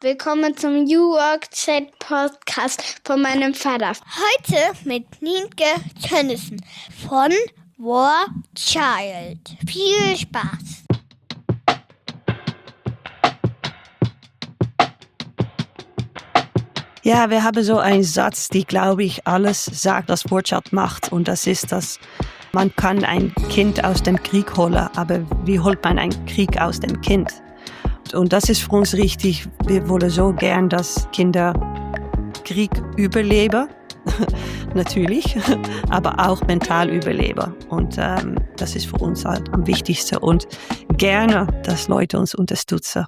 Willkommen zum New Work Chat Podcast von meinem Vater. Heute mit Nienke Tönnissen von War Child. Viel Spaß! Ja, wir haben so einen Satz, die, glaube ich, alles sagt, was War Child macht. Und das ist, dass man kann ein Kind aus dem Krieg holen, aber wie holt man ein Krieg aus dem Kind? Und das ist für uns richtig. Wir wollen so gern, dass Kinder Krieg überleben, natürlich, aber auch mental überleben. Und das ist für uns halt am wichtigsten. Und gerne, dass Leute uns unterstützen.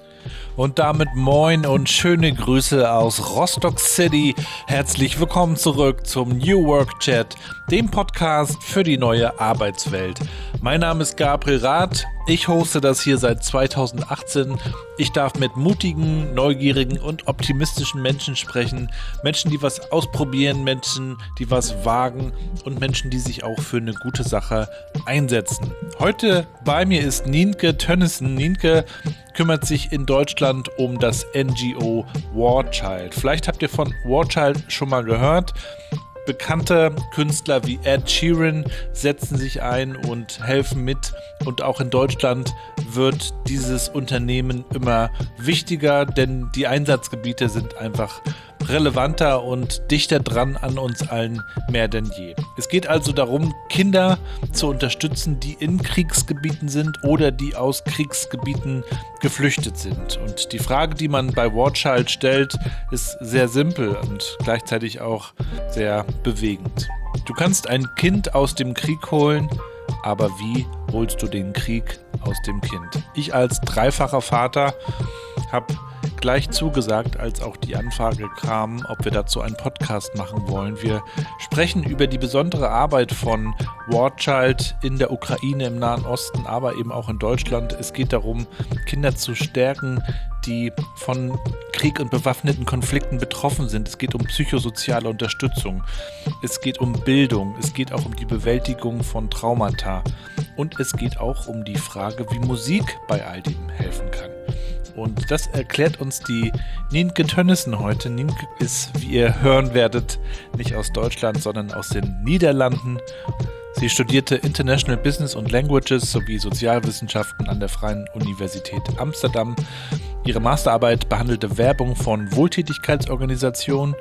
Und damit moin und schöne Grüße aus Rostock City. Herzlich willkommen zurück zum New Work Chat, dem Podcast für die neue Arbeitswelt. Mein Name ist Gabriel Rath. Ich hoste das hier seit 2018. Ich darf mit mutigen, neugierigen und optimistischen Menschen sprechen. Menschen, die was ausprobieren, Menschen, die was wagen und Menschen, die sich auch für eine gute Sache einsetzen. Heute bei mir ist Nienke Tönnissen. Nienke kümmert sich in Deutschland um das NGO War Child. Vielleicht habt ihr von War Child schon mal gehört. Bekannte Künstler wie Ed Sheeran setzen sich ein und helfen mit. Und auch in Deutschland wird dieses Unternehmen immer wichtiger, denn die Einsatzgebiete sind einfach relevanter und dichter dran an uns allen mehr denn je. Es geht also darum, Kinder zu unterstützen, die in Kriegsgebieten sind oder die aus Kriegsgebieten geflüchtet sind. Und die Frage, die man bei War Child stellt, ist sehr simpel und gleichzeitig auch sehr bewegend. Du kannst ein Kind aus dem Krieg holen, aber wie holst du den Krieg aus dem Kind? Ich als dreifacher Vater habe gleich zugesagt, als auch die Anfrage kam, ob wir dazu einen Podcast machen wollen. Wir sprechen über die besondere Arbeit von War Child in der Ukraine, im Nahen Osten, aber eben auch in Deutschland. Es geht darum, Kinder zu stärken, die von Krieg und bewaffneten Konflikten betroffen sind. Es geht um psychosoziale Unterstützung. Es geht um Bildung. Es geht auch um die Bewältigung von Traumata. Und es geht auch um die Frage, wie Musik bei all dem helfen kann. Und das erklärt uns die Nienke Tönnissen heute. Nienke ist, wie ihr hören werdet, nicht aus Deutschland, sondern aus den Niederlanden. Sie studierte International Business und Languages sowie Sozialwissenschaften an der Freien Universität Amsterdam. Ihre Masterarbeit behandelte Werbung von Wohltätigkeitsorganisationen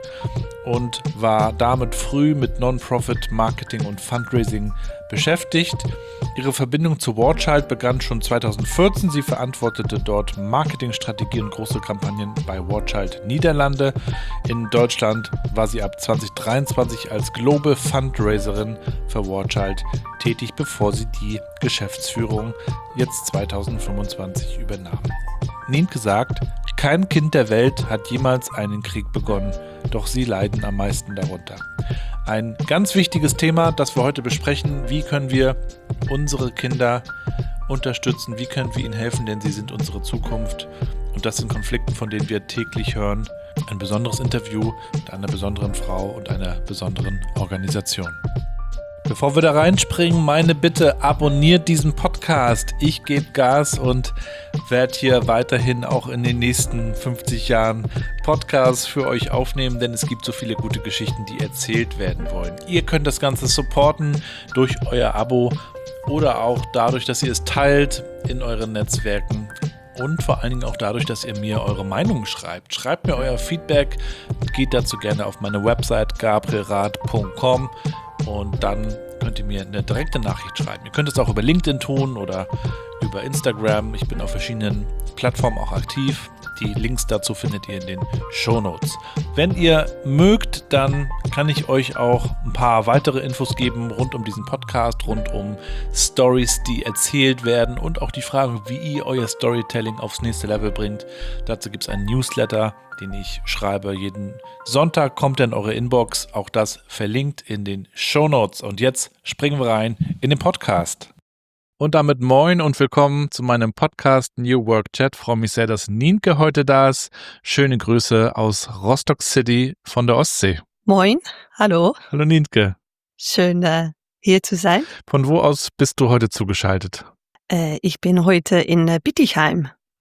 und war damit früh mit Non-Profit, Marketing und Fundraising beschäftigt. Ihre Verbindung zu War Child begann schon 2014. Sie verantwortete dort Marketingstrategie und große Kampagnen bei War Child Niederlande. In Deutschland war sie ab 2023 als Global Fundraiserin für War Child tätig, bevor sie die Geschäftsführung jetzt 2025 übernahm. Nienke sagt, kein Kind der Welt hat jemals einen Krieg begonnen, doch sie leiden am meisten darunter. Ein ganz wichtiges Thema, das wir heute besprechen. Wie können wir unsere Kinder unterstützen? Wie können wir ihnen helfen? Denn sie sind unsere Zukunft. Und das sind Konflikte, von denen wir täglich hören. Ein besonderes Interview mit einer besonderen Frau und einer besonderen Organisation. Bevor wir da reinspringen, meine Bitte, abonniert diesen Podcast. Ich gebe Gas und werde hier weiterhin auch in den nächsten 50 Jahren Podcasts für euch aufnehmen, denn es gibt so viele gute Geschichten, die erzählt werden wollen. Ihr könnt das Ganze supporten durch euer Abo oder auch dadurch, dass ihr es teilt in euren Netzwerken. Und vor allen Dingen auch dadurch, dass ihr mir eure Meinung schreibt. Schreibt mir euer Feedback, geht dazu gerne auf meine Website gabrielrath.com und dann könnt ihr mir eine direkte Nachricht schreiben. Ihr könnt es auch über LinkedIn tun oder über Instagram. Ich bin auf verschiedenen Plattformen auch aktiv. Die Links dazu findet ihr in den Shownotes. Wenn ihr mögt, dann kann ich euch auch ein paar weitere Infos geben rund um diesen Podcast, rund um Stories, die erzählt werden und auch die Frage, wie ihr euer Storytelling aufs nächste Level bringt. Dazu gibt es einen Newsletter, den ich schreibe. Jeden Sonntag kommt er in eure Inbox. Auch das verlinkt in den Shownotes. Und jetzt springen wir rein in den Podcast. Und damit moin und willkommen zu meinem Podcast New Work Chat. Freue mich sehr, dass Nienke heute da ist. Schöne Grüße aus Rostock City von der Ostsee. Moin, hallo. Hallo Nienke. Schön, hier zu sein. Von wo aus bist du heute zugeschaltet? Ich bin heute in Bietigheim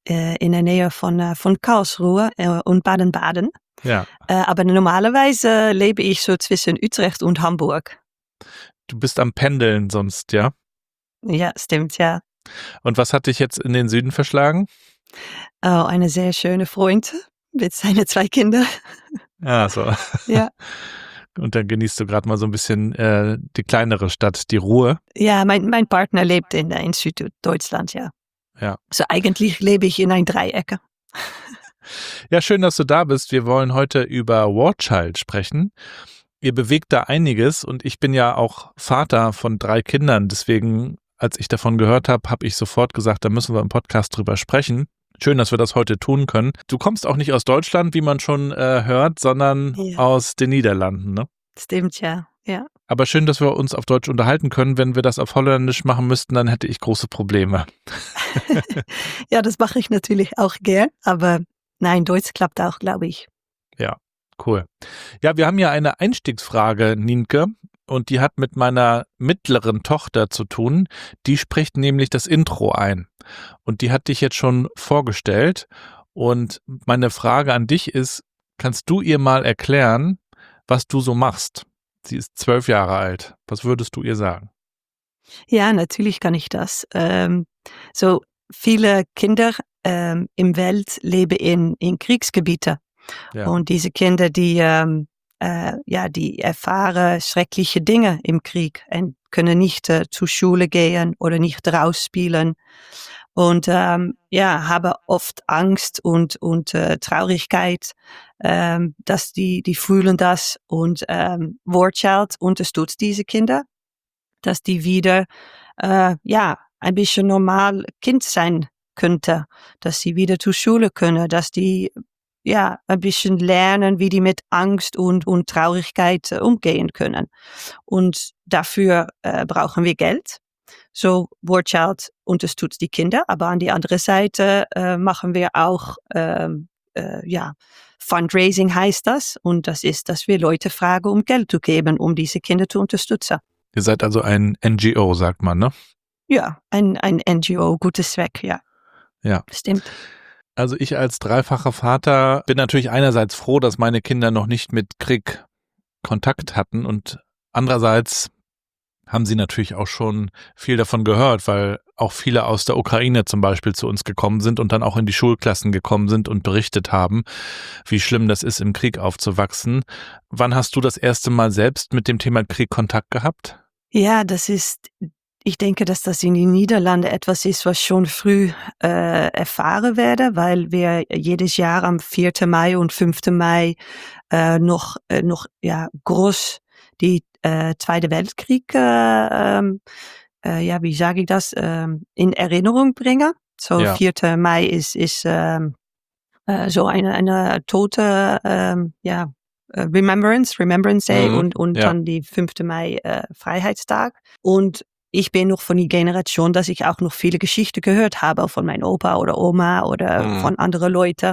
in der Nähe von Karlsruhe und Baden-Baden. Ja. Aber normalerweise lebe ich so zwischen Utrecht und Hamburg. Du bist am Pendeln sonst, ja? Ja, stimmt, ja. Und was hat dich jetzt in den Süden verschlagen? Oh, eine sehr schöne Freund mit seinen 2 Kindern. Ah, so. Ja. Und dann genießt du gerade mal so ein bisschen die kleinere Stadt, die Ruhe. Ja, mein Partner lebt in Süddeutschland, ja. Ja. So eigentlich lebe ich in ein Dreieck. Ja, schön, dass du da bist. Wir wollen heute über War Child sprechen. Ihr bewegt da einiges und ich bin ja auch Vater von 3 Kindern. Deswegen, als ich davon gehört habe, habe ich sofort gesagt, da müssen wir im Podcast drüber sprechen. Schön, dass wir das heute tun können. Du kommst auch nicht aus Deutschland, wie man schon hört, sondern aus den Niederlanden, ne? Stimmt, ja. Aber schön, dass wir uns auf Deutsch unterhalten können. Wenn wir das auf Holländisch machen müssten, dann hätte ich große Probleme. Ja, das mache ich natürlich auch gern, aber nein, Deutsch klappt auch, glaube ich. Ja, cool. Ja, wir haben ja eine Einstiegsfrage, Nienke, und die hat mit meiner mittleren Tochter zu tun. Die spricht nämlich das Intro ein und die hat dich jetzt schon vorgestellt und meine Frage an dich ist, kannst du ihr mal erklären, was du so machst? Sie ist 12 Jahre alt. Was würdest du ihr sagen? Ja, natürlich kann ich das. So viele Kinder im Welt leben in Kriegsgebieten. Ja. Und diese Kinder, die erfahren schreckliche Dinge im Krieg und können nicht zur Schule gehen oder nicht rausspielen. Und haben oft Angst und Traurigkeit, dass die fühlen das. Und War Child unterstützt diese Kinder, dass die wieder ein bisschen normal Kind sein könnte, dass sie wieder zur Schule können, dass die ein bisschen lernen, wie die mit Angst und Traurigkeit umgehen können. Und dafür brauchen wir Geld. So, War Child unterstützt die Kinder, aber an die andere Seite machen wir auch Fundraising heißt das. Und das ist, dass wir Leute fragen, um Geld zu geben, um diese Kinder zu unterstützen. Ihr seid also ein NGO, sagt man, ne? Ja, ein NGO, gutes Zweck, ja. Ja. Stimmt. Also ich als dreifacher Vater bin natürlich einerseits froh, dass meine Kinder noch nicht mit Krieg Kontakt hatten und andererseits haben sie natürlich auch schon viel davon gehört, weil auch viele aus der Ukraine zum Beispiel zu uns gekommen sind und dann auch in die Schulklassen gekommen sind und berichtet haben, wie schlimm das ist, im Krieg aufzuwachsen. Wann hast du das erste Mal selbst mit dem Thema Krieg Kontakt gehabt? Ja, ich denke, dass das in den Niederlanden etwas ist, was schon früh erfahren werde, weil wir jedes Jahr am 4. Mai und 5. Mai noch groß die Zweite Weltkrieg, wie sage ich das, in Erinnerung bringen. So, 4. Mai ist so eine tote, Remembrance Day und dann die 5. Mai Freiheitstag. Und ich bin noch von der Generation, dass ich auch noch viele Geschichten gehört habe von meinem Opa oder Oma oder von anderen Leuten.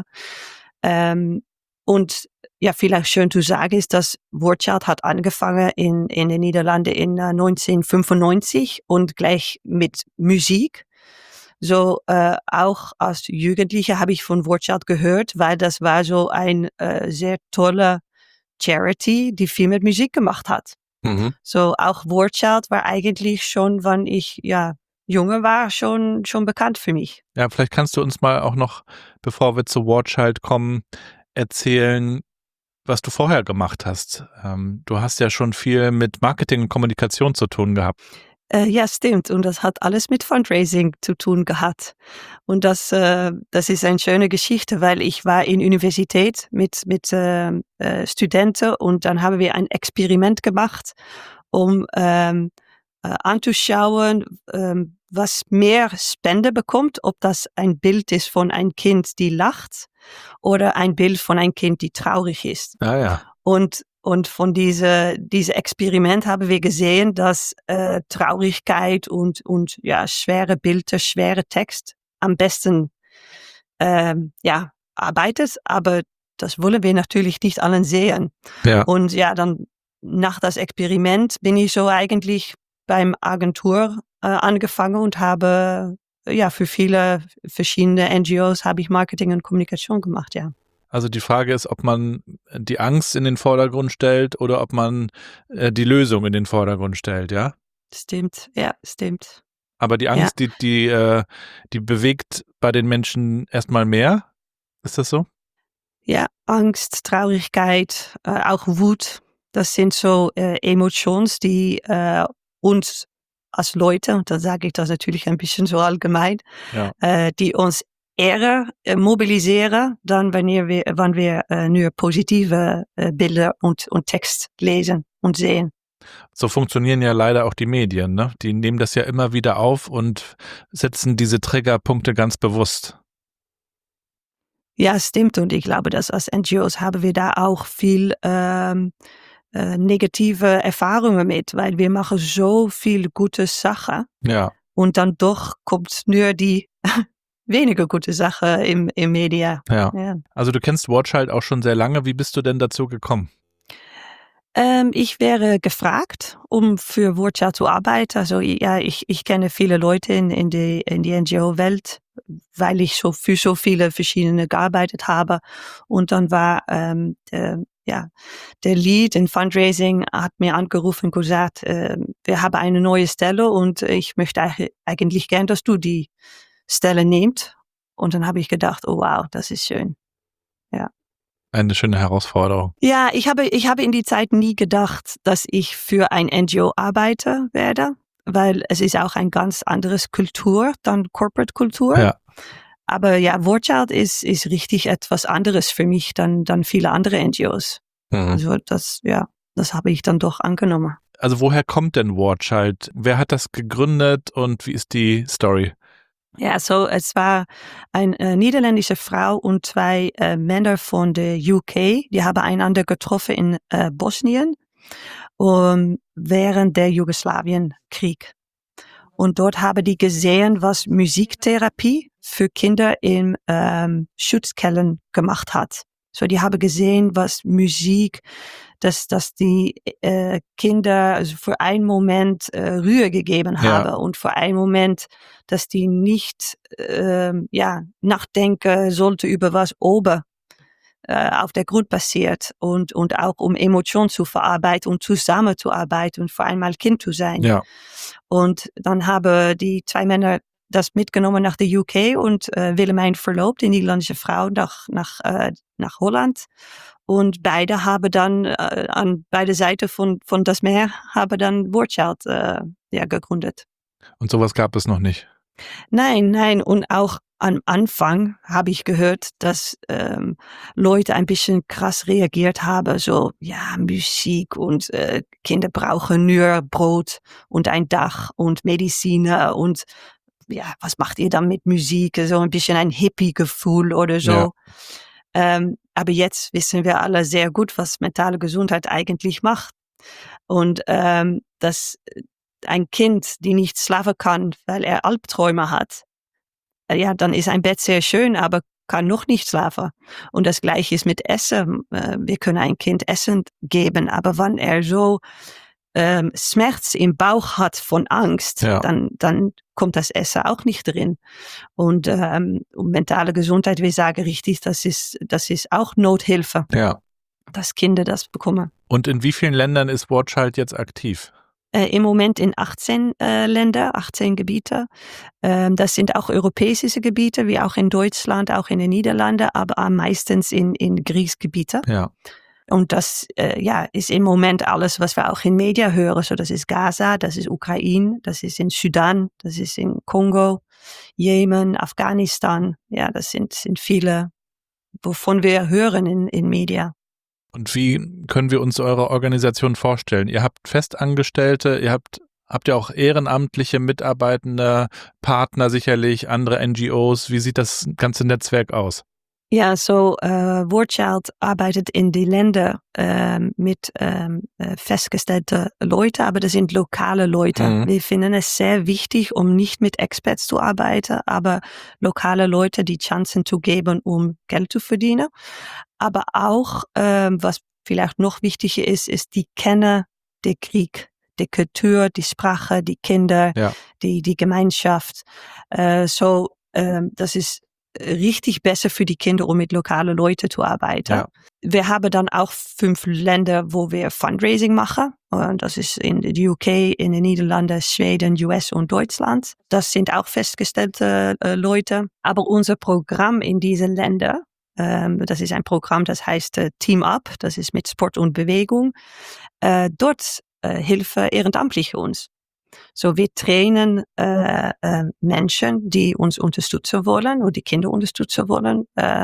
Und ja, vielleicht schön zu sagen ist, dass War Child hat angefangen in den Niederlanden in 1995 und gleich mit Musik. So auch als Jugendliche habe ich von War Child gehört, weil das war so ein sehr tolle Charity, die viel mit Musik gemacht hat. So auch War Child war eigentlich schon, wann ich junge war, schon bekannt für mich. Ja, vielleicht kannst du uns mal auch noch, bevor wir zu War Child kommen, erzählen, was du vorher gemacht hast. Du hast ja schon viel mit Marketing und Kommunikation zu tun gehabt. Ja, stimmt. Und das hat alles mit Fundraising zu tun gehabt. Und das ist eine schöne Geschichte, weil ich war in Universität mit Studenten und dann haben wir ein Experiment gemacht, um anzuschauen, was mehr Spende bekommt, ob das ein Bild ist von einem Kind, die lacht oder ein Bild von einem Kind, die traurig ist. Ah ja. Und von diese Experiment haben wir gesehen, dass Traurigkeit und schwere Bilder, schwere Text am besten arbeitet, aber das wollen wir natürlich nicht allen sehen. Ja. Und dann nach das Experiment bin ich so eigentlich beim Agentur angefangen und habe für viele verschiedene NGOs habe ich Marketing und Kommunikation gemacht, ja. Also die Frage ist, ob man die Angst in den Vordergrund stellt oder ob man die Lösung in den Vordergrund stellt, ja? Stimmt, ja, stimmt. Aber die Angst, die bewegt bei den Menschen erstmal mehr? Ist das so? Ja, Angst, Traurigkeit, auch Wut. Das sind so Emotionen, die uns als Leute, und dann sage ich das natürlich ein bisschen so allgemein, die uns eher mobiliseren, dann wenn wir nur positive Bilder und Text lesen und sehen. So funktionieren ja leider auch die Medien, ne? Die nehmen das ja immer wieder auf und setzen diese Triggerpunkte ganz bewusst. Ja, stimmt. Und ich glaube, dass als NGOs haben wir da auch viel negative Erfahrungen mit, weil wir machen so viel gute Sachen. Ja. Und dann doch kommt nur die weniger gute Sache im Media. Ja. Also du kennst War Child auch schon sehr lange. Wie bist du denn dazu gekommen? Ich wäre gefragt, um für War Child zu arbeiten. Also ja, ich kenne viele Leute in die NGO-Welt, weil ich für so viele verschiedene gearbeitet habe. Und dann war der Lead in Fundraising hat mir angerufen und gesagt, wir haben eine neue Stelle und ich möchte eigentlich gern, dass du die Stelle nimmst. Und dann habe ich gedacht, oh wow, das ist schön. Ja. Eine schöne Herausforderung. Ja, ich habe in die Zeit nie gedacht, dass ich für ein NGO arbeiten werde, weil es ist auch ein ganz anderes Kultur, dann Corporate-Kultur. Ja. Aber ja, War Child ist richtig etwas anderes für mich dann viele andere NGOs. Mhm. Also das habe ich dann doch angenommen. Also woher kommt denn War Child? Wer hat das gegründet und wie ist die Story? Ja, so es war eine niederländische Frau und zwei Männer von der UK. Die haben einander getroffen in Bosnien während der Jugoslawienkrieg. Und dort haben die gesehen, was Musiktherapie für Kinder in Schutzkellern gemacht hat. So, die haben gesehen, was Musik, dass die Kinder also für einen Moment Ruhe gegeben haben und für einen Moment, dass die nicht nachdenken sollte über was oben auf der Grund passiert und auch um Emotionen zu verarbeiten und zusammenzuarbeiten und für einmal Kind zu sein. Ja. Und dann haben die zwei Männer das mitgenommen nach der UK und Willemijn verloopt, die niederländische Frau, nach Holland. Und beide haben dann an beide Seiten von das Meer haben dann War Child gegründet. Und sowas gab es noch nicht? Nein. Und auch am Anfang habe ich gehört, dass Leute ein bisschen krass reagiert haben. So, ja, Musik und Kinder brauchen nur Brot und ein Dach und Mediziner und ja, was macht ihr dann mit Musik? So ein bisschen ein Hippie-Gefühl oder so. Ja. Aber jetzt wissen wir alle sehr gut, was mentale Gesundheit eigentlich macht. Und dass ein Kind, die nicht schlafen kann, weil er Albträume hat, ja, dann ist ein Bett sehr schön, aber kann noch nicht schlafen. Und das Gleiche ist mit Essen. Wir können ein Kind Essen geben, aber wenn er so Schmerz im Bauch hat von Angst, dann kommt das Essen auch nicht drin. Und mentale Gesundheit, wir sagen richtig, das ist auch Nothilfe, dass Kinder das bekommen. Und in wie vielen Ländern ist War Child jetzt aktiv? Im Moment in 18 Länder, 18 Gebiete. Das sind auch europäische Gebiete, wie auch in Deutschland, auch in den Niederlanden, aber meistens in Kriegsgebiete. Ja. Und das ist im Moment alles, was wir auch in Medien hören. So, das ist Gaza, das ist Ukraine, das ist in Sudan, das ist in Kongo, Jemen, Afghanistan. Ja, das sind viele, wovon wir hören in Medien. Und wie können wir uns eure Organisation vorstellen? Ihr habt Festangestellte, habt ihr auch ehrenamtliche Mitarbeitende, Partner sicherlich, andere NGOs. Wie sieht das ganze Netzwerk aus? Ja, so War Child arbeitet in die Länder mit festgestellten Leuten, aber das sind lokale Leute. Mhm. Wir finden es sehr wichtig, um nicht mit Experts zu arbeiten, aber lokale Leute die Chancen zu geben, um Geld zu verdienen. Aber auch, was vielleicht noch wichtiger ist, die kennen den Krieg. die Kultur, die Sprache, die Kinder, die Gemeinschaft. Das ist richtig besser für die Kinder, um mit lokalen Leuten zu arbeiten. Ja. Wir haben dann auch 5 Länder, wo wir Fundraising machen. Und das ist in der UK, in den Niederlanden, Schweden, US und Deutschland. Das sind auch festgestellte Leute. Aber unser Programm in diesen Ländern, das ist ein Programm, das heißt Team Up. Das ist mit Sport und Bewegung. Dort helfen Ehrenamtliche uns. So, wir trainen Menschen, die uns unterstützen wollen und die Kinder unterstützen wollen,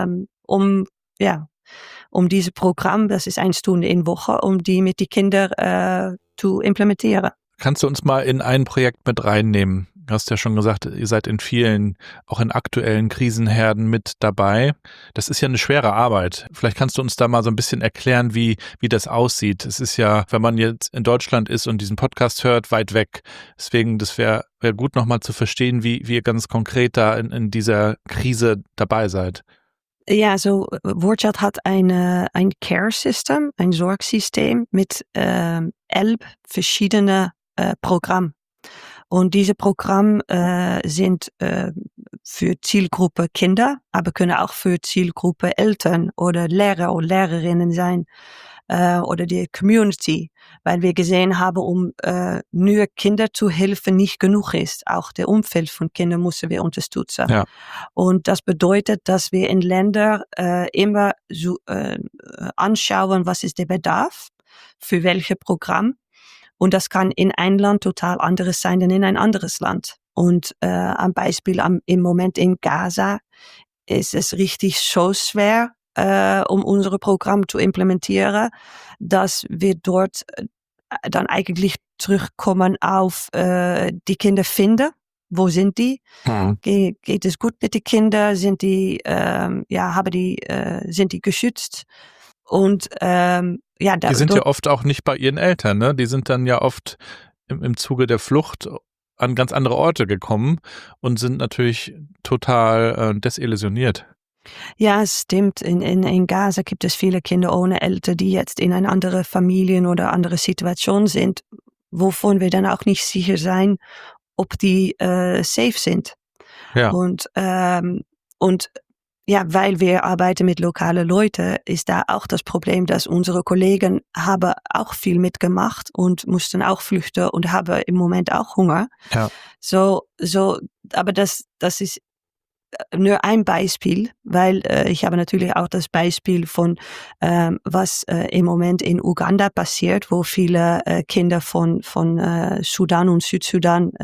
um dieses Programm, das ist 1 Stunde in Woche, um die mit den Kindern zu implementieren. Kannst du uns mal in ein Projekt mit reinnehmen? Du hast ja schon gesagt, ihr seid in vielen, auch in aktuellen Krisenherden mit dabei. Das ist ja eine schwere Arbeit. Vielleicht kannst du uns da mal so ein bisschen erklären, wie das aussieht. Es ist ja, wenn man jetzt in Deutschland ist und diesen Podcast hört, weit weg. Deswegen, das wäre gut nochmal zu verstehen, wie ihr ganz konkret da in dieser Krise dabei seid. Ja, so WordChat hat ein Care-System, ein Sorgsystem mit 11 verschiedene Programmen. Und diese Programme sind für Zielgruppe Kinder, aber können auch für Zielgruppe Eltern oder Lehrer oder Lehrerinnen sein oder die Community, weil wir gesehen haben, um nur Kinder zu helfen nicht genug ist. Auch der Umfeld von Kindern müssen wir unterstützen. Ja. Und das bedeutet, dass wir in Ländern immer so, anschauen, was ist der Bedarf für welches Programm. Und das kann in ein Land total anderes sein denn in ein anderes Land. Und am Beispiel im Moment in Gaza ist es richtig so schwer, um unser Programm zu implementieren, dass wir dort dann eigentlich zurückkommen auf die Kinder finden. Wo sind die? Geht es gut mit den Kindern? Sind die sind die geschützt? Und die sind ja oft auch nicht bei ihren Eltern, ne? Die sind dann ja oft im Zuge der Flucht an ganz andere Orte gekommen und sind natürlich total desillusioniert. Ja, es stimmt. In Gaza gibt es viele Kinder ohne Eltern, die jetzt in eine andere Familien oder andere Situation sind, wovon wir dann auch nicht sicher sein, ob die safe sind. Ja. Und weil wir arbeiten mit lokalen Leuten, ist da auch das Problem, dass unsere Kollegen haben auch viel mitgemacht und mussten auch flüchten und haben im Moment auch Hunger. Ja. Aber das ist nur ein Beispiel, weil ich habe natürlich auch das Beispiel von was im Moment in Uganda passiert, wo viele Kinder von Sudan und Südsudan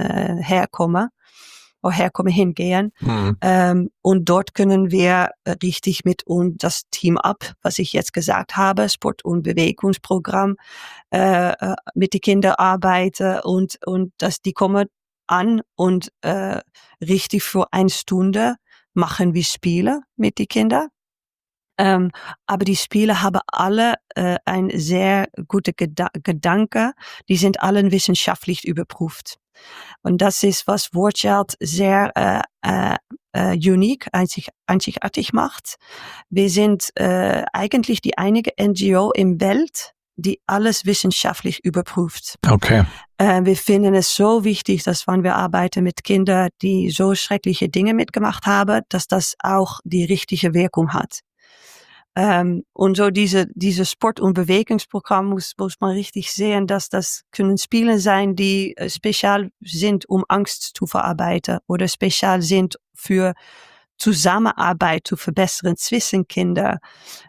hingehen. Und dort können wir richtig mit und das Team Up, was ich jetzt gesagt habe, Sport- und Bewegungsprogramm, mit den Kindern arbeiten und dass die kommen an und richtig für 1 Stunde machen wir Spiele mit den Kindern. Aber die Spiele haben alle ein sehr gute Gedanke. Die sind alle wissenschaftlich überprüft. Und das ist, was WordChat sehr unique, einzigartig macht. Wir sind eigentlich die einige NGO im Welt, die alles wissenschaftlich überprüft. Okay. Wir finden es so wichtig, dass wenn wir arbeiten mit Kindern, die so schreckliche Dinge mitgemacht haben, dass das auch die richtige Wirkung hat. Und so diese Sport- und Bewegungsprogramm muss man richtig sehen, dass das können Spiele sein, die spezial sind, um Angst zu verarbeiten oder spezial sind für Zusammenarbeit zu verbessern zwischen Kindern.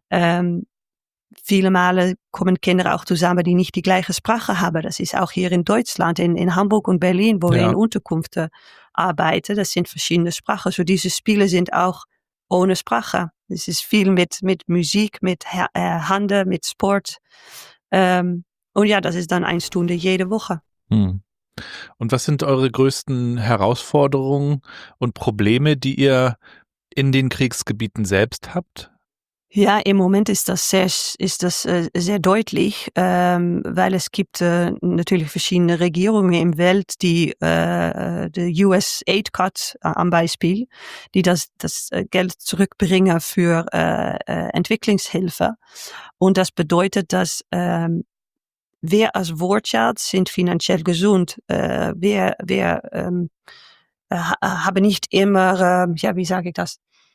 Viele Male kommen Kinder auch zusammen, die nicht die gleiche Sprache haben. Das ist auch hier in Deutschland, in Hamburg und Berlin, wo wir in Unterkünften arbeiten. Das sind verschiedene Sprachen. So diese Spiele sind auch ohne Sprache. Es ist viel mit Musik, mit Handen, mit Sport. Und ja, das ist dann 1 Stunde jede Woche. Und was sind eure größten Herausforderungen und Probleme, die ihr in den Kriegsgebieten selbst habt? Ja, im Moment ist das sehr deutlich, weil es gibt natürlich verschiedene Regierungen im Welt, die die US Aid Cut am Beispiel, die das Geld zurückbringen für Entwicklungshilfe. Und das bedeutet, dass wir als Wortschatz sind finanziell gesund. Wir haben nicht immer, wie sage ich das?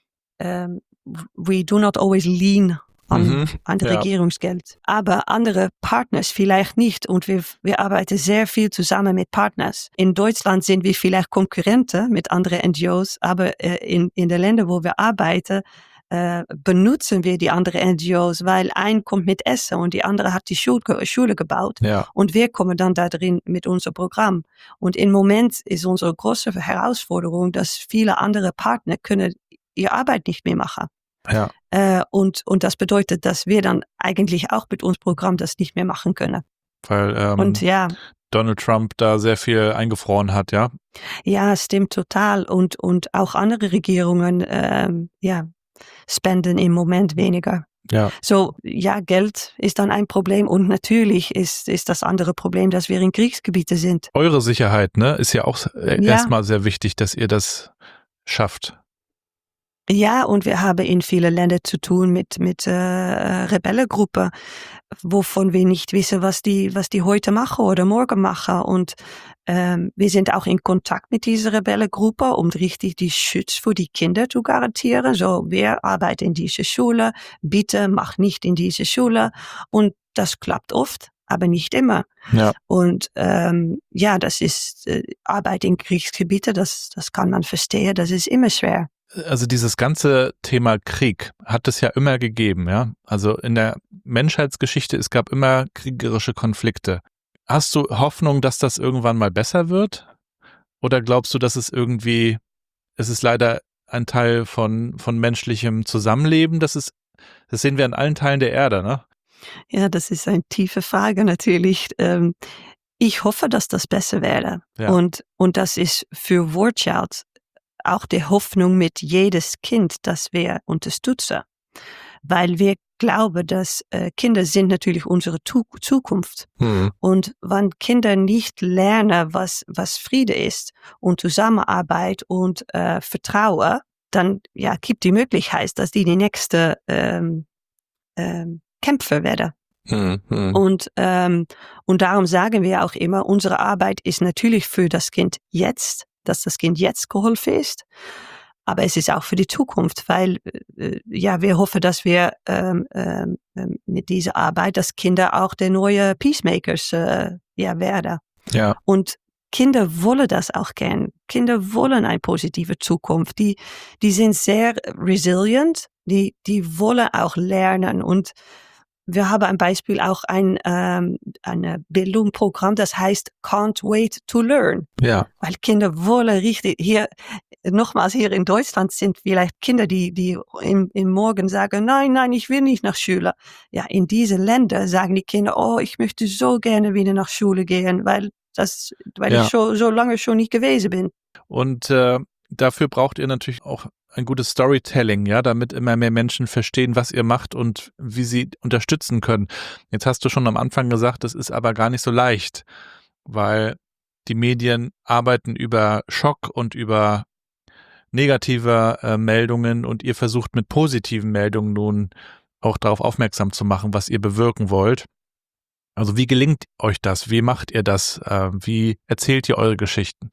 We do not always lean an Regierungsgeld. Aber andere Partners vielleicht nicht. Und wir arbeiten sehr viel zusammen mit Partners. In Deutschland sind wir vielleicht Konkurrenten mit anderen NGOs, aber in den Ländern, wo wir arbeiten, benutzen wir die anderen NGOs, weil ein kommt mit Essen und die andere hat die Schule gebaut. Ja. Und wir kommen dann da drin mit unserem Programm. Und im Moment ist unsere große Herausforderung, dass viele andere Partner können ihre Arbeit nicht mehr machen. Ja. Und das bedeutet, dass wir dann eigentlich auch mit unserem Programm das nicht mehr machen können. Weil Donald Trump da sehr viel eingefroren hat, ja? Ja, stimmt total. Und auch andere Regierungen spenden im Moment weniger. Ja. So, Geld ist dann ein Problem und natürlich ist das andere Problem, dass wir in Kriegsgebieten sind. Eure Sicherheit, ne, ist ja auch erstmal sehr wichtig, dass ihr das schafft. Ja, und wir haben in vielen Ländern zu tun mit Rebellengruppen, wovon wir nicht wissen, was die heute machen oder morgen machen. Und wir sind auch in Kontakt mit dieser Rebellengruppe, um richtig die Schutz für die Kinder zu garantieren. So, wir arbeiten in dieser Schule, bitte mach nicht in diese Schule. Und das klappt oft, aber nicht immer. Ja. Und das ist Arbeit in Kriegsgebieten, das kann man verstehen, das ist immer schwer. Also dieses ganze Thema Krieg hat es ja immer gegeben, ja. Also in der Menschheitsgeschichte, es gab immer kriegerische Konflikte. Hast du Hoffnung, dass das irgendwann mal besser wird? Oder glaubst du, dass es ist leider ein Teil von menschlichem Zusammenleben? Das sehen wir an allen Teilen der Erde, ne? Ja, das ist eine tiefe Frage natürlich. Ich hoffe, dass das besser werde. Ja. Und das ist für Wortschatz auch die Hoffnung mit jedes Kind, das wir unterstützen. Weil wir glauben, dass Kinder sind natürlich unsere Zukunft. Mhm. Und wenn Kinder nicht lernen, was Friede ist und Zusammenarbeit und Vertrauen, dann gibt die Möglichkeit, dass die nächste Kämpfer werden. Mhm. Und darum sagen wir auch immer, unsere Arbeit ist natürlich für das Kind jetzt, dass das Kind jetzt geholfen ist, aber es ist auch für die Zukunft, weil wir hoffen, dass wir mit dieser Arbeit, dass Kinder auch die neue Peacemakers werden. Ja. Und Kinder wollen das auch gern. Kinder wollen eine positive Zukunft. Die sind sehr resilient, die wollen auch lernen. Und wir haben ein Beispiel auch ein Bildungsprogramm, das heißt Can't Wait to Learn. Ja. Weil Kinder wollen richtig, hier in Deutschland sind vielleicht Kinder, die im Morgen sagen, nein, ich will nicht nach Schule. Ja, in diese Länder sagen die Kinder, ich möchte so gerne wieder nach Schule gehen, weil ich so lange schon nicht gewesen bin. Und dafür braucht ihr natürlich auch ein gutes Storytelling, ja, damit immer mehr Menschen verstehen, was ihr macht und wie sie unterstützen können. Jetzt hast du schon am Anfang gesagt, das ist aber gar nicht so leicht, weil die Medien arbeiten über Schock und über negative Meldungen und ihr versucht mit positiven Meldungen nun auch darauf aufmerksam zu machen, was ihr bewirken wollt. Also wie gelingt euch das? Wie macht ihr das? Wie erzählt ihr eure Geschichten?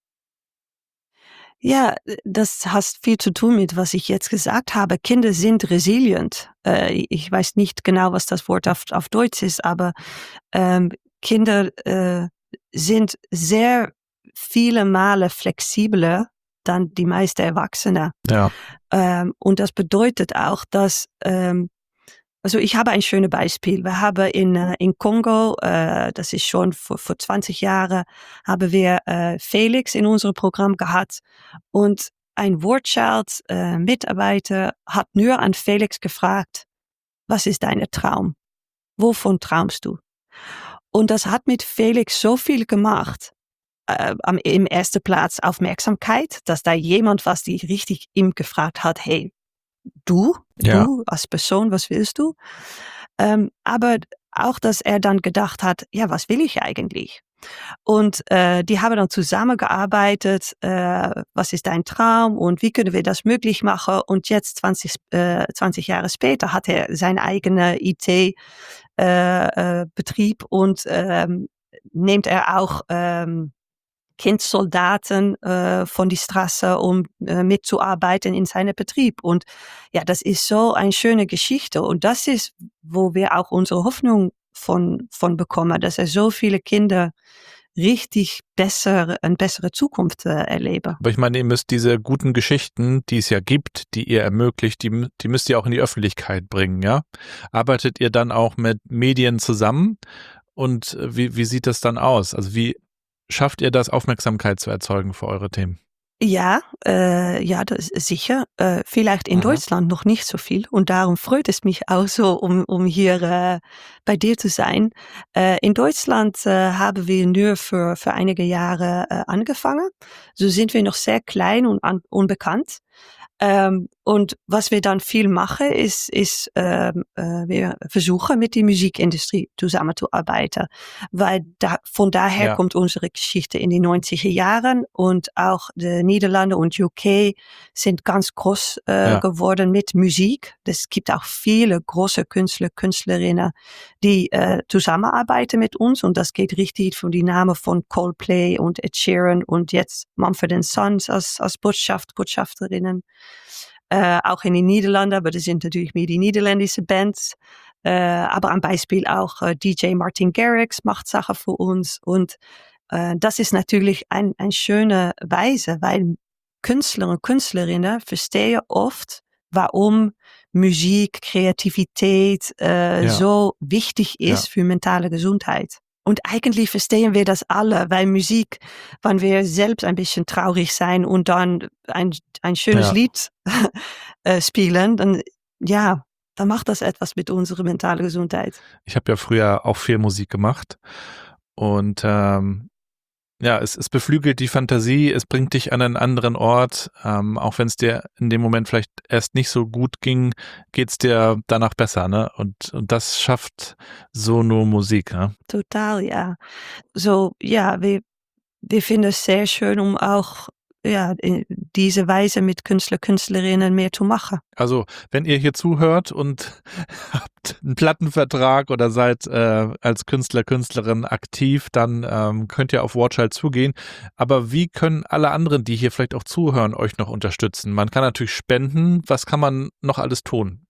Ja, das hat viel zu tun mit, was ich jetzt gesagt habe. Kinder sind resilient. Ich weiß nicht genau, was das Wort auf Deutsch ist, aber Kinder sind sehr viele Male flexibler dann die meisten Erwachsenen. Ja. Und das bedeutet auch, dass also ich habe ein schönes Beispiel. Wir haben in Kongo, das ist schon vor 20 Jahren, haben wir Felix in unserem Programm gehabt. Und ein Wortschatz-Mitarbeiter hat nur an Felix gefragt, was ist dein Traum? Wovon traumst du? Und das hat mit Felix so viel gemacht. Im ersten Platz Aufmerksamkeit, dass da jemand, was die richtig ihm gefragt hat, hey, du als Person, was willst du? Aber auch, dass er dann gedacht hat, ja, was will ich eigentlich? Und die haben dann zusammengearbeitet, was ist dein Traum und wie können wir das möglich machen? Und jetzt 20 Jahre später hat er seine eigene IT Betrieb und nimmt er auch Kindsoldaten von die Straße, um mitzuarbeiten in seinem Betrieb. Und ja, das ist so eine schöne Geschichte. Und das ist, wo wir auch unsere Hoffnung von bekommen, dass er so viele Kinder richtig eine bessere Zukunft erleben. Aber ich meine, ihr müsst diese guten Geschichten, die es ja gibt, die ihr ermöglicht, die müsst ihr auch in die Öffentlichkeit bringen, ja? Arbeitet ihr dann auch mit Medien zusammen? Und wie sieht das dann aus? Also wie schafft ihr das, Aufmerksamkeit zu erzeugen für eure Themen? Ja, das ist sicher. Vielleicht in Deutschland noch nicht so viel. Und darum freut es mich auch so, um hier bei dir zu sein. In Deutschland haben wir nur für einige Jahre angefangen. So sind wir noch sehr klein und unbekannt. Und was wir dann viel machen, ist wir versuchen mit der Musikindustrie zusammenzuarbeiten, weil von daher kommt unsere Geschichte in die 90er Jahren und auch die Niederlande und UK sind ganz groß geworden mit Musik. Es gibt auch viele große Künstler, Künstlerinnen, die zusammenarbeiten mit uns und das geht richtig von die Namen von Coldplay und Ed Sheeran und jetzt Mumford & Sons als Botschafterinnen. Auch in den Niederlanden, aber das sind natürlich mehr die niederländische Bands. Aber ein Beispiel auch DJ Martin Garrix macht Sachen für uns. Und das ist natürlich eine schöne Weise, weil Künstler und Künstlerinnen verstehen oft, warum Musik, Kreativität so wichtig ist für mentale Gesundheit. Und eigentlich verstehen wir das alle, weil Musik, wenn wir selbst ein bisschen traurig sein und dann ein schönes Lied spielen, dann macht das etwas mit unserer mentalen Gesundheit. Ich habe ja früher auch viel Musik gemacht und es beflügelt die Fantasie, es bringt dich an einen anderen Ort, auch wenn es dir in dem Moment vielleicht erst nicht so gut ging, geht's dir danach besser, ne? Und das schafft so nur Musik, ne? Total, ja. So, ja, wir finden es sehr schön, um auch in diese Weise mit Künstler, Künstlerinnen mehr zu machen. Also, wenn ihr hier zuhört und habt einen Plattenvertrag oder seid als Künstler, Künstlerin aktiv, dann könnt ihr auf War Child zugehen. Aber wie können alle anderen, die hier vielleicht auch zuhören, euch noch unterstützen? Man kann natürlich spenden. Was kann man noch alles tun?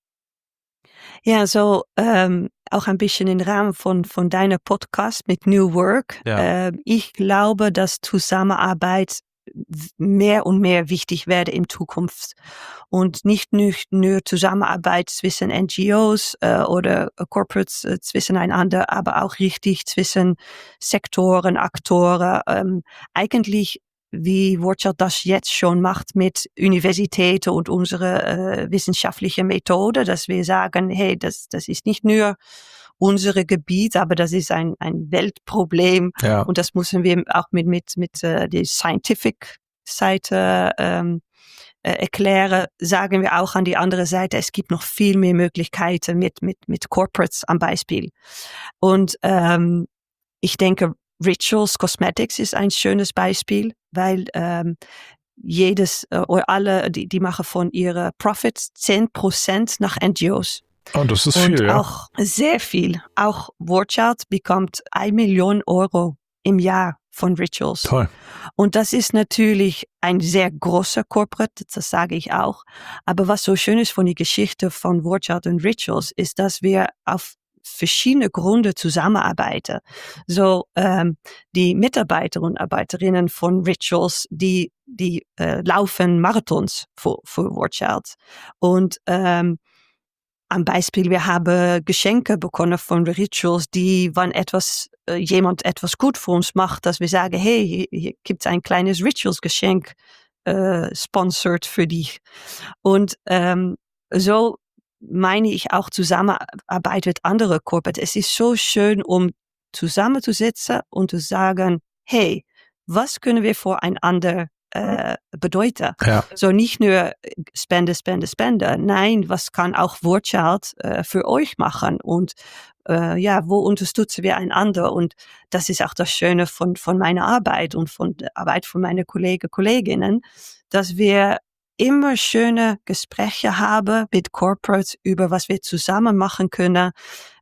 Ja, so auch ein bisschen im Rahmen von deiner Podcast mit New Work. Ja. Ich glaube, dass Zusammenarbeit mehr und mehr wichtig werde in Zukunft. Und nicht nur Zusammenarbeit zwischen NGOs oder Corporates zwischeneinander, aber auch richtig zwischen Sektoren, Aktoren. Eigentlich wie War Child das jetzt schon macht mit Universitäten und unsere wissenschaftliche Methode, dass wir sagen, hey, das ist nicht nur unsere Gebiet, aber das ist ein Weltproblem und das müssen wir auch mit der Scientific Seite erklären. Sagen wir auch an die andere Seite, es gibt noch viel mehr Möglichkeiten mit Corporates am Beispiel. Und ich denke, Rituals Cosmetics ist ein schönes Beispiel, weil oder alle, die machen von ihrer Profits 10% nach NGOs. Oh, das ist viel, ja. Auch sehr viel. Auch War Child bekommt 1 Million Euro im Jahr von Rituals. Toll. Und das ist natürlich ein sehr großer Corporate, das sage ich auch. Aber was so schön ist von der Geschichte von War Child und Rituals, ist, dass wir auf verschiedene Gründe zusammenarbeiten. So die Mitarbeiter und Arbeiterinnen von Rituals, die laufen Marathons für War Child. Und am Beispiel, wir haben Geschenke bekommen von Rituals, die, wenn jemand etwas gut für uns macht, dass wir sagen, hey, hier gibt's ein kleines Rituals-Geschenk, sponsored für dich. Und so meine ich auch Zusammenarbeit mit anderen Corporate. Es ist so schön, um zusammenzusitzen und zu sagen, hey, was können wir voreinander bedeuten? Ja. So nicht nur Spende. Nein, was kann auch War Child für euch machen? Und wo unterstützen wir einander? Und das ist auch das Schöne von meiner Arbeit und von der Arbeit von meinen Kolleginnen, dass wir immer schöne Gespräche haben mit Corporates über was wir zusammen machen können.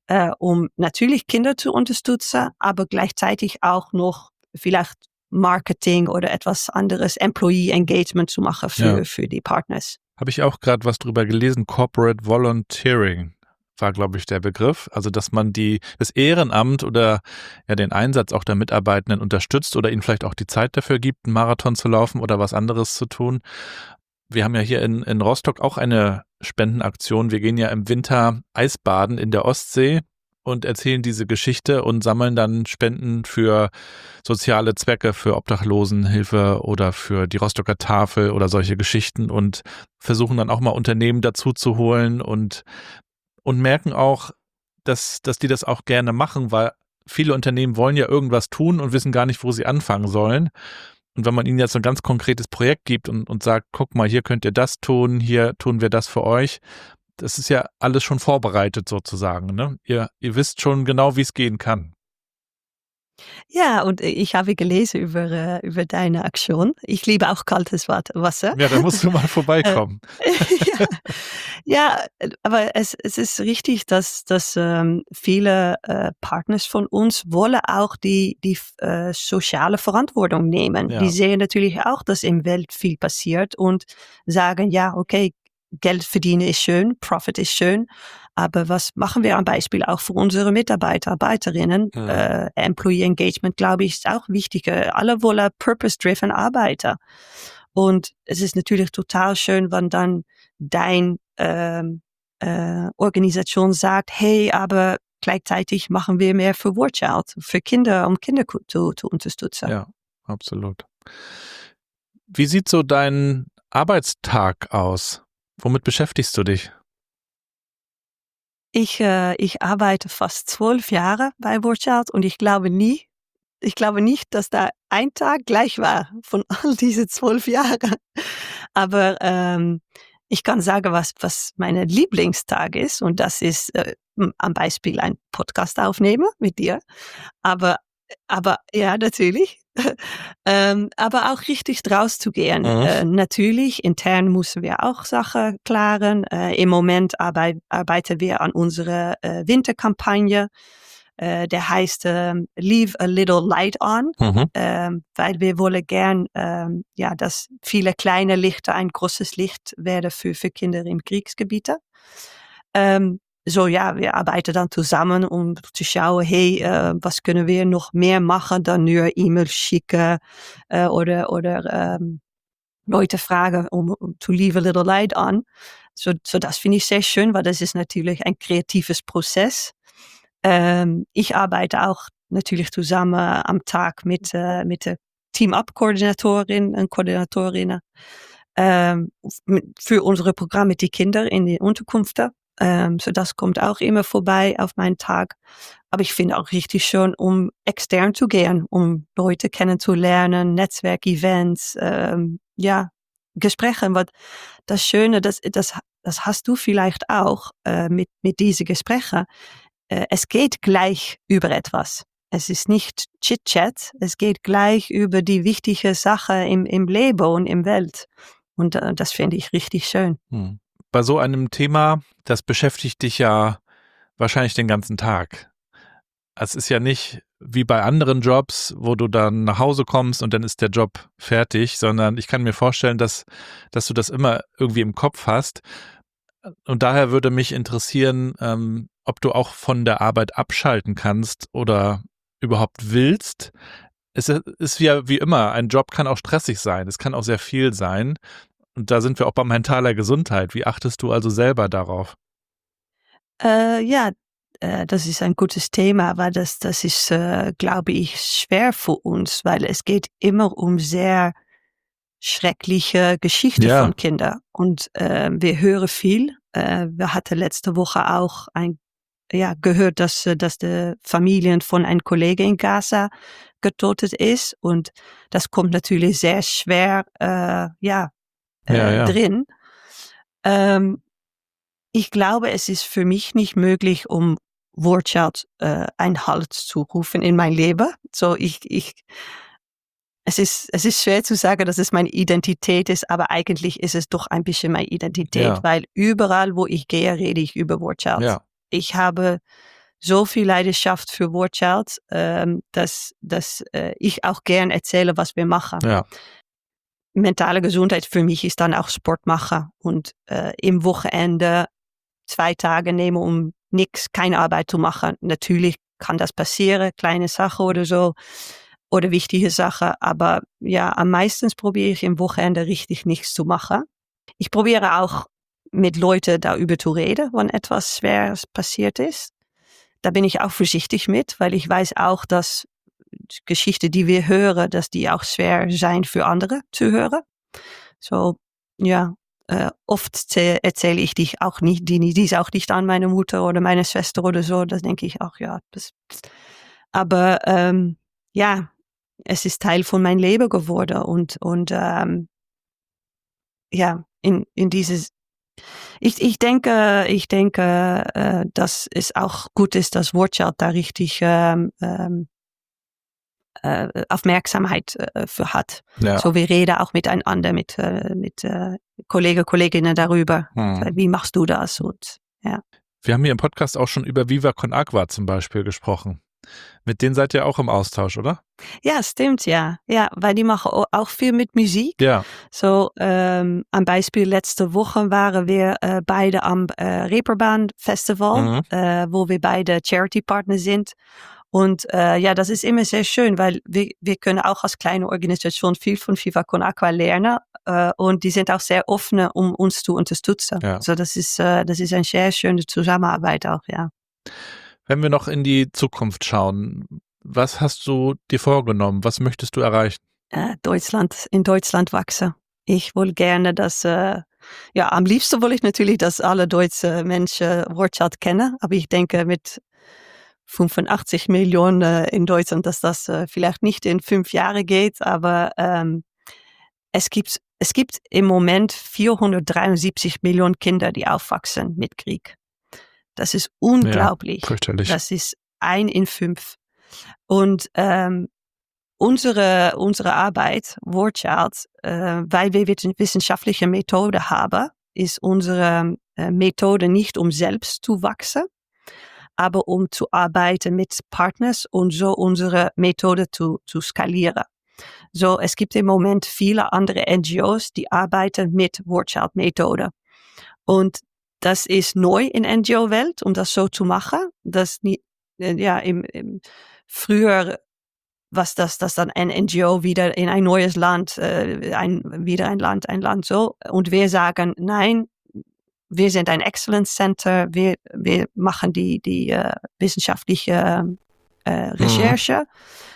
um natürlich Kinder zu unterstützen, aber gleichzeitig auch noch vielleicht Marketing oder etwas anderes, Employee Engagement zu machen für die Partners. Habe ich auch gerade was drüber gelesen, Corporate Volunteering war, glaube ich, der Begriff. Also, dass man das Ehrenamt oder ja den Einsatz auch der Mitarbeitenden unterstützt oder ihnen vielleicht auch die Zeit dafür gibt, einen Marathon zu laufen oder was anderes zu tun. Wir haben ja hier in Rostock auch eine Spendenaktion. Wir gehen ja im Winter Eisbaden in der Ostsee und erzählen diese Geschichte und sammeln dann Spenden für soziale Zwecke, für Obdachlosenhilfe oder für die Rostocker Tafel oder solche Geschichten und versuchen dann auch mal Unternehmen dazu zu holen und merken auch, dass die das auch gerne machen, weil viele Unternehmen wollen ja irgendwas tun und wissen gar nicht, wo sie anfangen sollen. Und wenn man ihnen jetzt so ein ganz konkretes Projekt gibt und sagt, guck mal, hier könnt ihr das tun, hier tun wir das für euch, das ist ja alles schon vorbereitet sozusagen, ne? Ihr wisst schon genau, wie es gehen kann. Ja, und ich habe gelesen über deine Aktion. Ich liebe auch kaltes Wasser. Ja, da musst du mal vorbeikommen. Ja, aber es ist richtig, dass viele Partners von uns wollen auch die soziale Verantwortung nehmen. Ja. Die sehen natürlich auch, dass im Welt viel passiert und sagen, ja, okay, Geld verdienen ist schön, Profit ist schön, aber was machen wir am Beispiel auch für unsere Mitarbeiter, Arbeiterinnen? Employee Engagement, glaube ich, ist auch wichtig. Alle wollen purpose-driven Arbeiter. Und es ist natürlich total schön, wenn dann dein Organisation sagt, hey, aber gleichzeitig machen wir mehr für War Child, für Kinder, um Kinder zu unterstützen. Ja, absolut. Wie sieht so dein Arbeitstag aus? Womit beschäftigst du dich? Ich arbeite fast 12 Jahre bei War Child und ich glaube nicht, dass da ein Tag gleich war von all diese 12 Jahre. Aber ich kann sagen, was meine Lieblingstag ist, und das ist am Beispiel ein Podcast aufnehmen mit dir. Aber ja, natürlich. Aber auch richtig draus zu gehen. Natürlich, intern müssen wir auch Sachen klären. Im Moment arbeiten wir an unserer Winterkampagne. Der heißt Leave a Little Light On, weil wir wollen gern, dass viele kleine Lichter ein großes Licht werden für Kinder in Kriegsgebieten. Wir arbeiten dann zusammen, um zu schauen, hey, was können wir noch mehr machen, dann nur E-Mails schicken oder Leute fragen, um to leave a little light on. So das finde ich sehr schön, weil das ist natürlich ein kreatives Prozess. Ich arbeite auch natürlich zusammen am Tag mit der Team-Up-Koordinatorin und Koordinatorinnen für unsere Programme mit den Kindern in den Unterkünften. So das kommt auch immer vorbei auf meinen Tag. Aber ich finde auch richtig schön, um extern zu gehen, um Leute kennenzulernen, Netzwerkevents, Gespräche. Was das Schöne, das hast du vielleicht auch mit diesen Gesprächen. Es geht gleich über etwas. Es ist nicht Chit-Chat, es geht gleich über die wichtige Sache im Leben und im Welt. Und das finde ich richtig schön. Bei so einem Thema, das beschäftigt dich ja wahrscheinlich den ganzen Tag. Es ist ja nicht wie bei anderen Jobs, wo du dann nach Hause kommst und dann ist der Job fertig, sondern ich kann mir vorstellen, dass du das immer irgendwie im Kopf hast. Und daher würde mich interessieren, ob du auch von der Arbeit abschalten kannst oder überhaupt willst. Es ist ja wie immer, ein Job kann auch stressig sein, es kann auch sehr viel sein. Und da sind wir auch bei mentaler Gesundheit. Wie achtest du also selber darauf? Das ist ein gutes Thema, aber das ist, glaube ich, schwer für uns, weil es geht immer um sehr schreckliche Geschichten von Kindern. Und wir hören viel. Wir hatten letzte Woche auch gehört, dass die Familien von einem Kollegen in Gaza getötet ist. Und das kommt natürlich sehr schwer drin. Ich glaube, es ist für mich nicht möglich, um War Child einen Halt zu rufen in mein Leben. So es ist schwer zu sagen, dass es meine Identität ist, aber eigentlich ist es doch ein bisschen meine Identität, weil überall, wo ich gehe, rede ich über War Child. Ja. Ich habe so viel Leidenschaft für War Child, dass ich auch gern erzähle, was wir machen. Ja. Mentale Gesundheit für mich ist dann auch Sport machen und im Wochenende 2 Tage nehmen, um keine Arbeit zu machen. Natürlich kann das passieren, kleine Sachen oder so, oder wichtige Sachen, aber ja, am meisten probiere ich im Wochenende richtig nichts zu machen. Ich probiere auch mit Leuten darüber zu reden, wenn etwas Schweres passiert ist. Da bin ich auch vorsichtig mit, weil ich weiß auch, dass Geschichten, die wir hören, dass die auch schwer sein für andere zu hören. So, ja, oft erzähle ich die auch nicht, dies auch nicht an meine Mutter oder meine Schwester oder so. Das denke ich auch, ja. Aber ja, es ist Teil von meinem Leben geworden und ja, in dieses. Ich denke, dass es auch gut ist, dass War Child da richtig Aufmerksamkeit für hat. Ja. So, wir reden auch miteinander, mit Kollegen, Kolleginnen darüber. Wie machst du das? Und, ja. Wir haben hier im Podcast auch schon über Viva Con Agua zum Beispiel gesprochen. Mit denen seid ihr auch im Austausch, oder? Ja, stimmt, ja. Ja, weil die machen auch viel mit Musik. Ja. So, am Beispiel letzte Woche waren wir beide am Reeperbahn Festival, wo wir beide Charity-Partner sind. Und ja, das ist immer sehr schön, weil wir können auch als kleine Organisation viel von Viva Con Agua lernen. Und die sind auch sehr offen, um uns zu unterstützen. Ja. So, das ist eine sehr schöne Zusammenarbeit auch, ja. Wenn wir noch in die Zukunft schauen, was hast du dir vorgenommen? Was möchtest du erreichen? In Deutschland wachsen. Ich will gerne, dass, ja, am liebsten will ich natürlich, dass alle deutsche Menschen War Child kennen. Aber ich denke, mit 85 Millionen in Deutschland, dass das vielleicht nicht in 5 Jahren geht. Aber es gibt im Moment 473 Millionen Kinder, die aufwachsen mit Krieg. Das ist unglaublich. Ja, fürchterlich. Das ist 1 in 5. Und unsere Arbeit, War Child, weil wir wissenschaftliche Methode haben, ist unsere Methode nicht, um selbst zu wachsen, aber um zu arbeiten mit Partners und so unsere Methode zu skalieren. So, es gibt im Moment viele andere NGOs, die arbeiten mit War Child Methode. Und das ist neu in NGO-Welt, um das so zu machen. Das ja, früher was das dann ein NGO wieder in ein neues Land, wieder ein Land so. Und wir sagen, nein, wir sind ein Excellence Center, wir machen die wissenschaftliche Recherche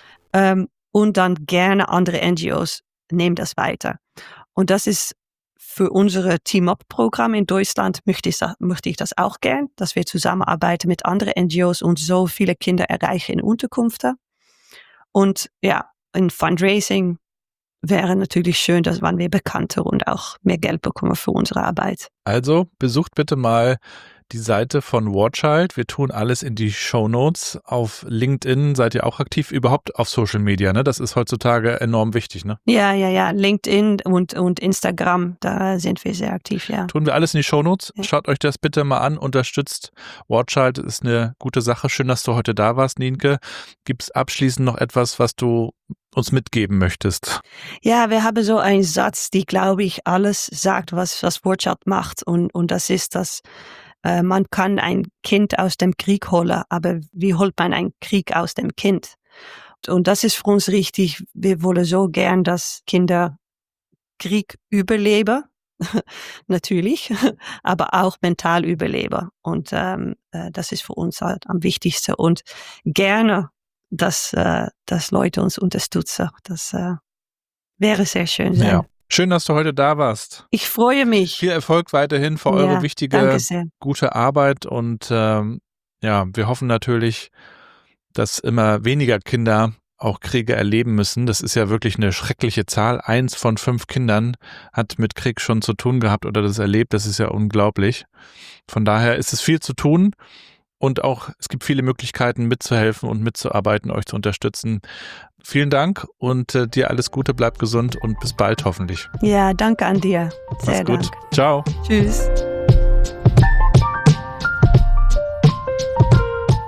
und dann gerne andere NGOs nehmen das weiter. Und das ist für unsere Team-Up-Programm in Deutschland möchte ich das auch gern, dass wir zusammenarbeiten mit anderen NGOs und so viele Kinder erreichen in Unterkünften. Und ja, ein Fundraising wäre natürlich schön, dass wann wir bekannter und auch mehr Geld bekommen für unsere Arbeit. Also besucht bitte mal die Seite von War Child. Wir tun alles in die Shownotes. Auf LinkedIn seid ihr auch aktiv, überhaupt auf Social Media, ne? Das ist heutzutage enorm wichtig, ne? Ja. LinkedIn und Instagram, da sind wir sehr aktiv, ja. Tun wir alles in die Shownotes. Ja. Schaut euch das bitte mal an, unterstützt War Child, ist eine gute Sache. Schön, dass du heute da warst, Nienke. Gibt es abschließend noch etwas, was du uns mitgeben möchtest? Ja, wir haben so einen Satz, die, glaube ich, alles sagt, was War Child macht. Und das ist, dass man kann ein Kind aus dem Krieg holen, aber wie holt man ein Krieg aus dem Kind? Und das ist für uns richtig. Wir wollen so gern, dass Kinder Krieg überleben, natürlich, aber auch mental überleben. Und das ist für uns halt am wichtigsten. Und gerne, dass Leute uns unterstützen. Das wäre sehr schön sein. Ja. Schön, dass du heute da warst. Ich freue mich. Viel Erfolg weiterhin für eure wichtige, gute Arbeit und ja, wir hoffen natürlich, dass immer weniger Kinder auch Kriege erleben müssen. Das ist ja wirklich eine schreckliche Zahl. 1 von 5 Kindern hat mit Krieg schon zu tun gehabt oder das erlebt. Das ist ja unglaublich. Von daher ist es viel zu tun. Und auch, es gibt viele Möglichkeiten mitzuhelfen und mitzuarbeiten, euch zu unterstützen. Vielen Dank und dir alles Gute, bleib gesund und bis bald hoffentlich. Ja, danke an dir. Sehr gut. Dank. Ciao. Tschüss.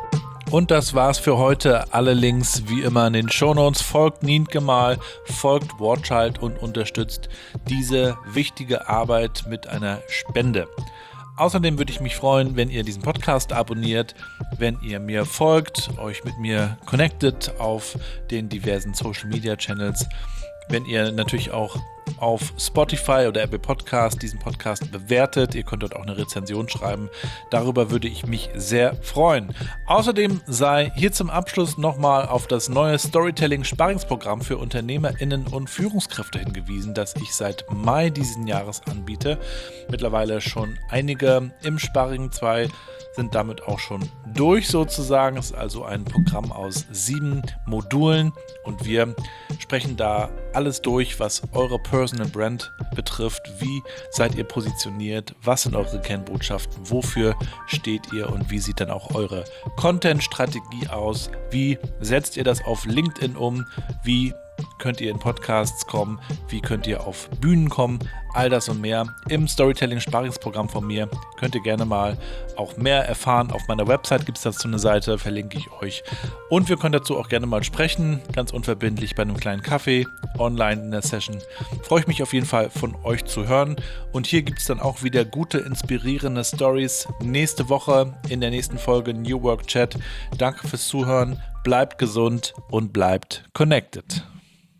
Und das war's für heute. Alle Links wie immer in den Shownotes. Folgt Nienke mal, folgt War Child und unterstützt diese wichtige Arbeit mit einer Spende. Außerdem würde ich mich freuen, wenn ihr diesen Podcast abonniert, wenn ihr mir folgt, euch mit mir connectet auf den diversen Social Media Channels, wenn ihr natürlich auch auf Spotify oder Apple Podcast diesen Podcast bewertet. Ihr könnt dort auch eine Rezension schreiben. Darüber würde ich mich sehr freuen. Außerdem sei hier zum Abschluss nochmal auf das neue Storytelling-Sparringsprogramm für UnternehmerInnen und Führungskräfte hingewiesen, das ich seit Mai diesen Jahres anbiete. Mittlerweile schon einige im Sparring, 2 sind damit auch schon durch sozusagen. Es ist also ein Programm aus 7 Modulen und wir sprechen da alles durch, was eure Personal Brand betrifft. Wie seid ihr positioniert? Was sind eure Kernbotschaften? Wofür steht ihr? Und wie sieht dann auch eure Content-Strategie aus? Wie setzt ihr das auf LinkedIn um? Wie könnt ihr in Podcasts kommen? Wie könnt ihr auf Bühnen kommen? All das und mehr im Storytelling-Sparringsprogramm von mir. Könnt ihr gerne mal auch mehr erfahren. Auf meiner Website gibt es dazu eine Seite, verlinke ich euch. Und wir können dazu auch gerne mal sprechen, ganz unverbindlich bei einem kleinen Kaffee, online in der Session. Freue ich mich auf jeden Fall von euch zu hören. Und hier gibt es dann auch wieder gute, inspirierende Stories nächste Woche in der nächsten Folge New Work Chat. Danke fürs Zuhören, bleibt gesund und bleibt connected.